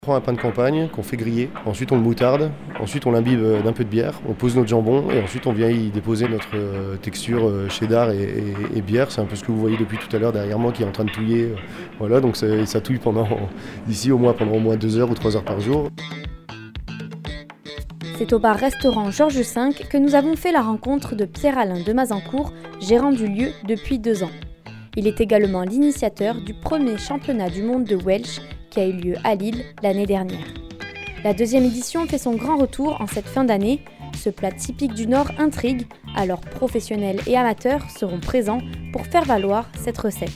On prend un pain de campagne qu'on fait griller, ensuite on le moutarde, ensuite on l'imbibe d'un peu de bière, on pose notre jambon et ensuite on vient y déposer notre texture cheddar et bière. C'est un peu ce que vous voyez depuis tout à l'heure derrière moi qui est en train de touiller. Voilà, donc ça touille pendant au moins 2 heures ou 3 heures par jour. C'est au bar-restaurant Georges V que nous avons fait la rencontre de Pierre-Alain de Mazancourt, gérant du lieu depuis 2 ans. Il est également l'initiateur du premier championnat du monde de Welsh qui a eu lieu à Lille l'année dernière. La 2e édition fait son grand retour en cette fin d'année. Ce plat typique du Nord intrigue, alors professionnels et amateurs seront présents pour faire valoir cette recette.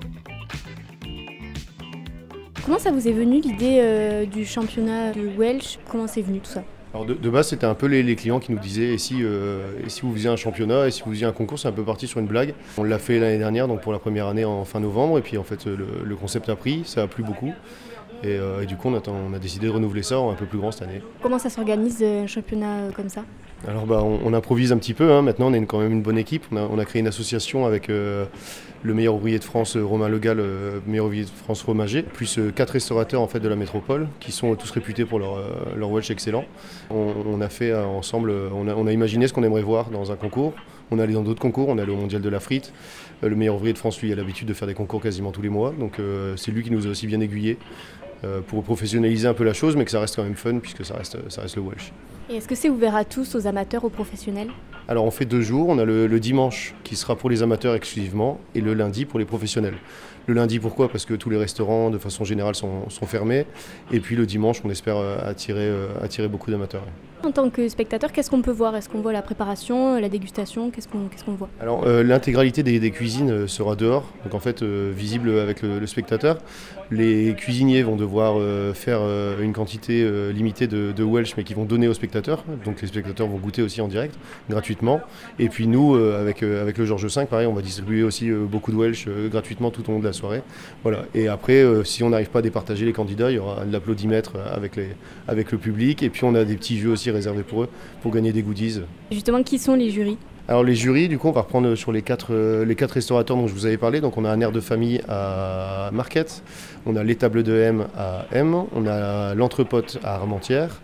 Comment ça vous est venu l'idée du championnat de Welsh ? Comment c'est venu tout ça ? Alors de base, c'était un peu les clients qui nous disaient et si vous faisiez un championnat, et si vous faisiez un concours, c'est un peu parti sur une blague. On l'a fait l'année dernière, donc pour la première année en fin novembre, et puis en fait le concept a pris, ça a plu beaucoup. Et du coup, on a décidé de renouveler ça en un peu plus grand cette année. Comment ça s'organise un championnat comme ça ? Alors on improvise un petit peu, hein. Maintenant on est quand même une bonne équipe. On a créé une association avec le meilleur ouvrier de France, Romain Legal, meilleur ouvrier de France Romager, plus 4 restaurateurs en fait, de la métropole qui sont tous réputés pour leur Welsh excellent. On a fait ensemble, on a imaginé ce qu'on aimerait voir dans un concours. On est allé dans d'autres concours, on est allé au Mondial de la Frite. Le meilleur ouvrier de France, lui, a l'habitude de faire des concours quasiment tous les mois. Donc c'est lui qui nous a aussi bien aiguillés pour professionnaliser un peu la chose, mais que ça reste quand même fun puisque ça reste le Welsh. Et est-ce que c'est ouvert à tous, aux amateurs, aux professionnels ? Alors on fait 2 jours, on a le dimanche qui sera pour les amateurs exclusivement et le lundi pour les professionnels. Le lundi pourquoi ? Parce que tous les restaurants de façon générale sont fermés et puis le dimanche on espère attirer beaucoup d'amateurs. En tant que spectateur, qu'est-ce qu'on peut voir ? Est-ce qu'on voit la préparation, la dégustation ? Qu'est-ce qu'on voit ? Alors l'intégralité des cuisines sera dehors, donc en fait visible avec le spectateur. Les cuisiniers vont devoir faire une quantité limitée de Welsh mais qui vont donner aux spectateurs. Donc les spectateurs vont goûter aussi en direct, gratuitement. Et puis nous, avec le Georges V, pareil, on va distribuer aussi beaucoup de Welsh gratuitement tout au long de la soirée. Voilà. Et après, si on n'arrive pas à départager les candidats, il y aura de l'applaudimètre avec le public. Et puis on a des petits jeux aussi réservés pour eux, pour gagner des goodies. Justement, qui sont les jurys ? Alors les jurys, du coup, on va reprendre sur les 4 restaurateurs dont je vous avais parlé. Donc on a un air de famille à Marquette, on a l'étable de M à M, on a l'entrepote à Armentières,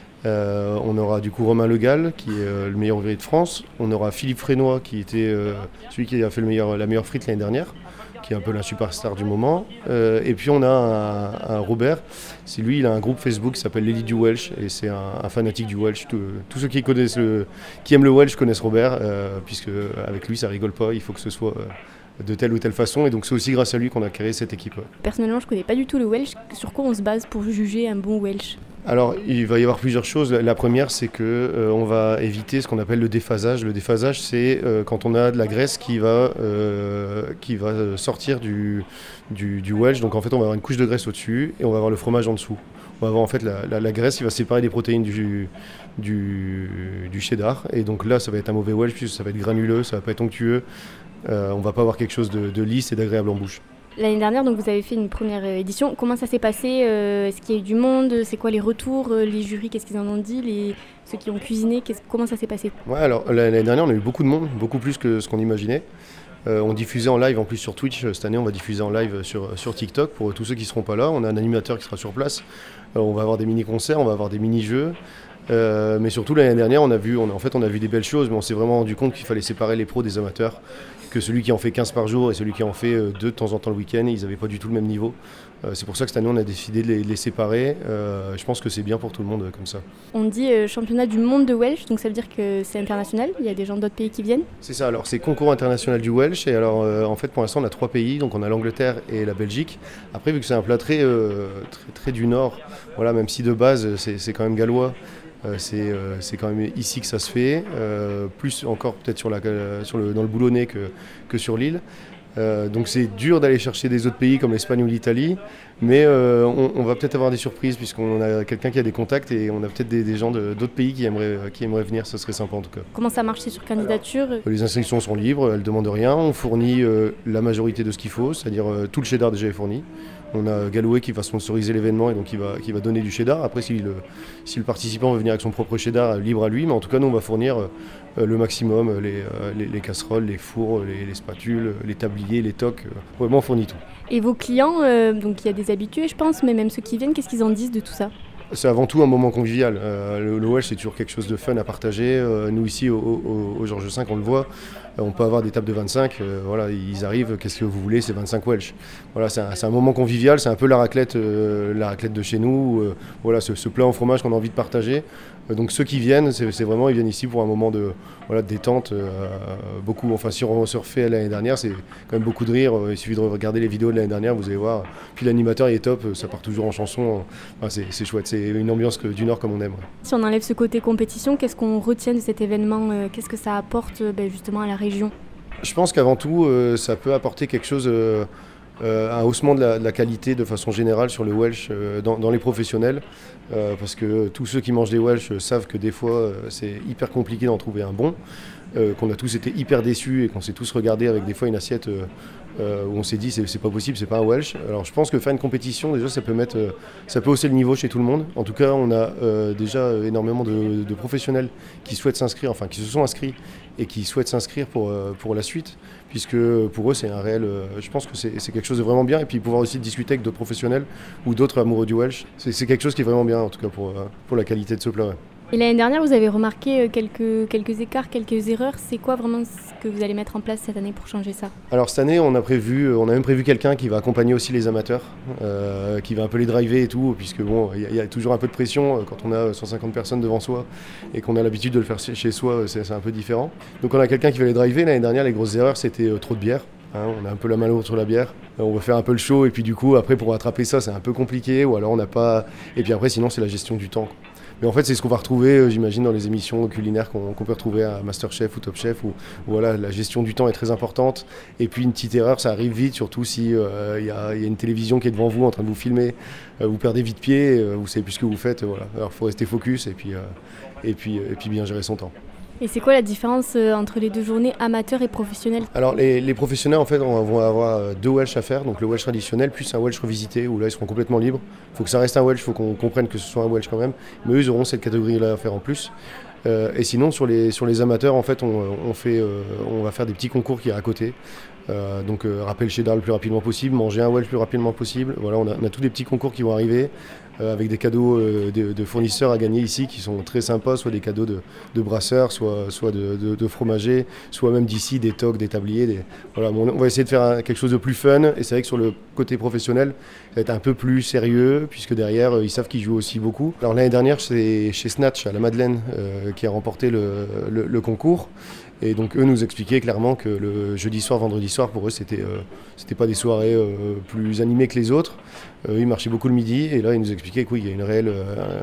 on aura du coup Romain Legal qui est le meilleur ouvrier de France, on aura Philippe Frénois qui était celui qui a fait la meilleure frite l'année dernière, qui est un peu la superstar du moment. Et puis on a un Robert, c'est lui, il a un groupe Facebook qui s'appelle l'élite du Welsh et c'est un fanatique du Welsh. Tous ceux qui aiment le Welsh connaissent Robert, puisque avec lui ça rigole pas, il faut que ce soit de telle ou telle façon, et donc c'est aussi grâce à lui qu'on a créé cette équipe. Personnellement, je connais pas du tout le Welsh. Sur quoi on se base pour juger un bon Welsh ? Alors, il va y avoir plusieurs choses. La première, c'est que on va éviter ce qu'on appelle le déphasage. Le déphasage, c'est quand on a de la graisse qui va sortir du Welsh. Donc en fait, on va avoir une couche de graisse au-dessus et on va avoir le fromage en dessous. On va avoir en fait la graisse qui va séparer les protéines du cheddar. Et donc là, ça va être un mauvais Welsh puisque ça va être granuleux, ça va pas être onctueux. On va pas avoir quelque chose de lisse et d'agréable en bouche. L'année dernière, donc, vous avez fait une première édition. Comment ça s'est passé ? Est-ce qu'il y a eu du monde ? C'est quoi les retours ? Les jurys, qu'est-ce qu'ils en ont dit ? Ceux qui ont cuisiné, comment ça s'est passé ? Ouais, alors l'année dernière, on a eu beaucoup de monde, beaucoup plus que ce qu'on imaginait. On diffusait en live en plus sur Twitch. Cette année, on va diffuser en live sur TikTok pour tous ceux qui ne seront pas là. On a un animateur qui sera sur place. On va avoir des mini-concerts, on va avoir des mini-jeux. Mais surtout l'année dernière, on a vu des belles choses, mais on s'est vraiment rendu compte qu'il fallait séparer les pros des amateurs, que celui qui en fait 15 par jour et celui qui en fait 2 de temps en temps le week-end, ils n'avaient pas du tout le même niveau. C'est pour ça que cette année, on a décidé de les séparer. Je pense que c'est bien pour tout le monde comme ça. On dit championnat du monde de Welsh, donc ça veut dire que c'est international ? Il y a des gens d'autres pays qui viennent ? C'est ça, alors c'est concours international du Welsh. Et alors en fait, pour l'instant, on a 3 pays, donc on a l'Angleterre et la Belgique. Après, vu que c'est un plat très du Nord, voilà, même si de base, c'est quand même gallois. C'est quand même ici que ça se fait, plus encore peut-être dans le Boulonnais que sur l'île. Donc c'est dur d'aller chercher des autres pays comme l'Espagne ou l'Italie, mais on va peut-être avoir des surprises puisqu'on a quelqu'un qui a des contacts et on a peut-être des gens d'autres pays qui aimeraient venir, ça serait sympa en tout cas. Comment ça marche ? C'est sur candidature ? Les inscriptions sont libres, elles ne demandent rien, on fournit la majorité de ce qu'il faut, c'est-à-dire tout le cheddar déjà est fourni. On a Galloway qui va sponsoriser l'événement et donc qui va donner du cheddar. Après, si le participant veut venir avec son propre cheddar, libre à lui. Mais en tout cas, nous, on va fournir le maximum, les casseroles, les fours, les spatules, les tabliers, les toques. Vraiment, on fournit tout. Et vos clients, donc il y a des habitués, je pense, mais même ceux qui viennent, qu'est-ce qu'ils en disent de tout ça ? C'est avant tout un moment convivial. Le Welsh, c'est toujours quelque chose de fun à partager. Nous, ici, au Georges V, on le voit. On peut avoir des tables de 25. Voilà, ils arrivent, qu'est-ce que vous voulez, c'est 25 Welsh. Voilà, c'est un moment convivial. C'est un peu la raclette de chez nous. Voilà, ce plat en fromage qu'on a envie de partager. Donc ceux qui viennent, c'est vraiment, ils viennent ici pour un moment de détente. Beaucoup, enfin, si on se refait l'année dernière, c'est quand même beaucoup de rire. Il suffit de regarder les vidéos de l'année dernière, vous allez voir. Puis l'animateur, il est top. Ça part toujours en chanson. Enfin, c'est chouette. C'est une ambiance du Nord comme on aime. Si on enlève ce côté compétition, qu'est-ce qu'on retient de cet événement ? Qu'est-ce que ça apporte justement à la région ? Je pense qu'avant tout, ça peut apporter quelque chose, un haussement de la qualité de façon générale sur le Welsh dans les professionnels. Parce que tous ceux qui mangent des Welsh savent que des fois, c'est hyper compliqué d'en trouver un bon. Qu'on a tous été hyper déçus et qu'on s'est tous regardé avec des fois une assiette où on s'est dit c'est pas possible, c'est pas un Welsh. Alors je pense que faire une compétition, déjà ça peut hausser le niveau chez tout le monde. En tout cas, on a déjà énormément de professionnels qui souhaitent s'inscrire, enfin qui se sont inscrits et qui souhaitent s'inscrire pour la suite, puisque pour eux c'est un réel, je pense que c'est quelque chose de vraiment bien. Et puis pouvoir aussi discuter avec d'autres professionnels ou d'autres amoureux du Welsh, c'est quelque chose qui est vraiment bien en tout cas pour la qualité de ce plat. Ouais. Et l'année dernière, vous avez remarqué quelques écarts, quelques erreurs. C'est quoi vraiment ce que vous allez mettre en place cette année pour changer ça ? Alors cette année, on a même prévu quelqu'un qui va accompagner aussi les amateurs, qui va un peu les driver et tout, puisque bon, il y a toujours un peu de pression quand on a 150 personnes devant soi et qu'on a l'habitude de le faire chez soi, c'est un peu différent. Donc on a quelqu'un qui va les driver. L'année dernière, les grosses erreurs, c'était trop de bière. On a un peu la main lourde sur la bière. On va faire un peu le show et puis du coup, après pour rattraper ça, c'est un peu compliqué. Ou alors on n'a pas. Et puis après, sinon, c'est la gestion du temps. Mais en fait, c'est ce qu'on va retrouver, j'imagine, dans les émissions culinaires qu'on peut retrouver à Masterchef ou Top Chef, où voilà, la gestion du temps est très importante. Et puis une petite erreur, ça arrive vite, surtout si y a une télévision qui est devant vous en train de vous filmer, vous perdez vite pied, vous savez plus ce que vous faites. Voilà. Alors il faut rester focus et puis bien gérer son temps. Et c'est quoi la différence entre les deux journées amateurs et professionnels ? Alors les professionnels, en fait, vont avoir 2 Welsh à faire, donc le Welsh traditionnel plus un Welsh revisité, où là ils seront complètement libres. Il faut que ça reste un Welsh, il faut qu'on comprenne que ce soit un Welsh quand même, mais eux ils auront cette catégorie-là à faire en plus. Et sinon sur les amateurs, en fait, on va faire des petits concours qui est à côté. Donc râper le cheddar le plus rapidement possible, manger un Welsh le plus rapidement possible. Voilà, on a tous des petits concours qui vont arriver avec des cadeaux de fournisseurs à gagner ici qui sont très sympas, soit des cadeaux de brasseurs, soit de fromagers, soit même d'ici des toques, des tabliers. Voilà, on va essayer de faire quelque chose de plus fun, et c'est vrai que sur le côté professionnel, ça va être un peu plus sérieux puisque derrière ils savent qu'ils jouent aussi beaucoup. Alors l'année dernière, c'est chez Snatch à la Madeleine qui a remporté le concours. Et donc eux nous expliquaient clairement que le jeudi soir, vendredi soir, pour eux, c'était pas des soirées plus animées que les autres. Ils marchaient beaucoup le midi, et là ils nous expliquaient qu'il y a une réelle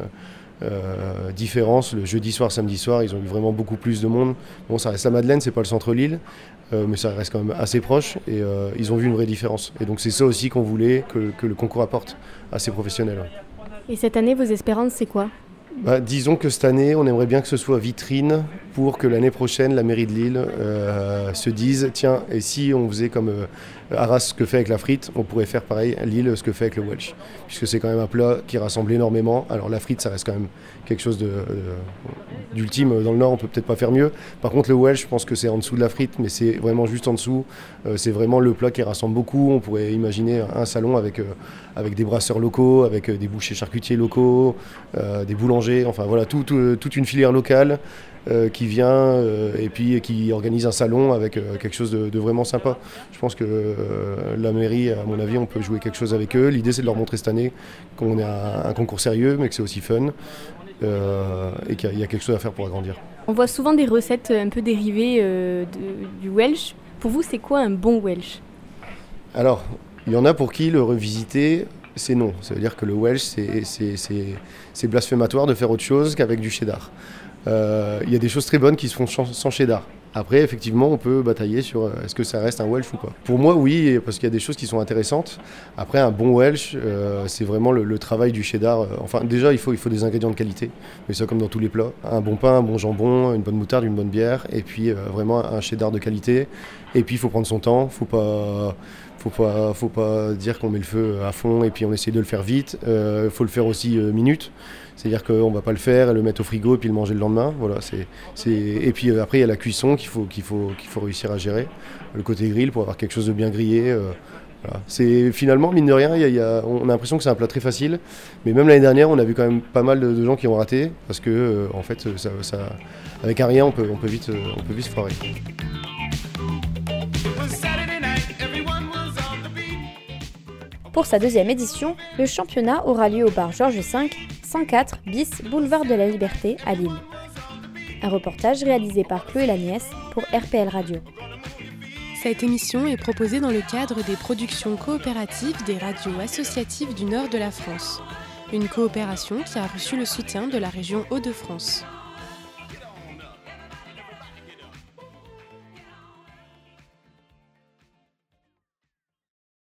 différence. Le jeudi soir, samedi soir, ils ont eu vraiment beaucoup plus de monde. Bon, ça reste la Madeleine, c'est pas le centre-Lille, mais ça reste quand même assez proche, et ils ont vu une vraie différence. Et donc c'est ça aussi qu'on voulait que le concours apporte à ces professionnels. Et cette année, vos espérances, c'est quoi ? Disons que cette année, on aimerait bien que ce soit vitrine pour que l'année prochaine, la mairie de Lille se dise, tiens, et si on faisait comme Arras ce que fait avec la frite, on pourrait faire pareil à Lille ce que fait avec le Welsh. Puisque c'est quand même un plat qui rassemble énormément. Alors la frite, ça reste quand même quelque chose d'ultime. Dans le Nord, on peut peut-être pas faire mieux. Par contre, le Welsh, je pense que c'est en dessous de la frite, mais c'est vraiment juste en dessous. C'est vraiment le plat qui rassemble beaucoup. On pourrait imaginer un salon avec des brasseurs locaux, avec des bouchers charcutiers locaux, des boulangers, enfin voilà, toute une filière locale qui vient et puis qui organise un salon avec quelque chose de vraiment sympa. Je pense que la mairie, à mon avis, on peut jouer quelque chose avec eux. L'idée, c'est de leur montrer cette année qu'on a un concours sérieux, mais que c'est aussi fun et qu'il y a quelque chose à faire pour agrandir. On voit souvent des recettes un peu dérivées du Welsh. Pour vous, c'est quoi un bon Welsh ? Alors, il y en a pour qui le revisiter, c'est non. Ça veut dire que le Welsh, c'est blasphématoire de faire autre chose qu'avec du cheddar. Il y a des choses très bonnes qui se font sans cheddar. Après, effectivement, on peut batailler sur est-ce que ça reste un Welsh ou pas. Pour moi, oui, parce qu'il y a des choses qui sont intéressantes. Après, un bon Welsh, c'est vraiment le travail du cheddar. Enfin, déjà, il faut des ingrédients de qualité, mais ça comme dans tous les plats. Un bon pain, un bon jambon, une bonne moutarde, une bonne bière, et puis vraiment un cheddar de qualité. Et puis, il faut prendre son temps. Faut Faut pas dire qu'on met le feu à fond et puis on essaie de le faire vite. Faut le faire aussi minute. C'est-à-dire qu'on ne va pas le faire, le mettre au frigo et puis le manger le lendemain. Voilà, Et puis après, il y a la cuisson qu'il faut réussir à gérer. Le côté grill pour avoir quelque chose de bien grillé. Voilà. C'est finalement, mine de rien, on a l'impression que c'est un plat très facile. Mais même l'année dernière, on a vu quand même pas mal de gens qui ont raté. Parce que, en fait, avec un rien, on peut vite se foirer. Pour sa deuxième édition, le championnat aura lieu au bar Georges V, 104 bis boulevard de la Liberté à Lille. Un reportage réalisé par Chloé Laniès pour RPL Radio. Cette émission est proposée dans le cadre des productions coopératives des radios associatives du nord de la France. Une coopération qui a reçu le soutien de la région Hauts-de-France.